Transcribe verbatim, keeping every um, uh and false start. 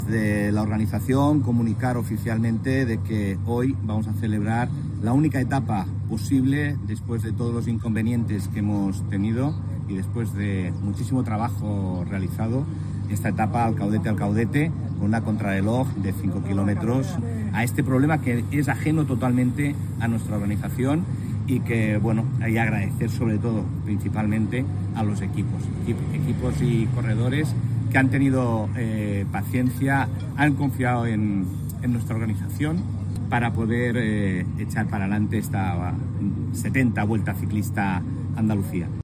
De la organización, comunicar oficialmente de que hoy vamos a celebrar la única etapa posible después de todos los inconvenientes que hemos tenido y después de muchísimo trabajo realizado, esta etapa Alcaudete Alcaudete con una contrarreloj de cinco kilómetros a este problema que es ajeno totalmente a nuestra organización y que, bueno, hay que agradecer sobre todo, principalmente, a los equipos, equipos y corredores que han tenido eh, paciencia, han confiado en, en nuestra organización para poder eh, echar para adelante esta setenta Vuelta Ciclista Andalucía.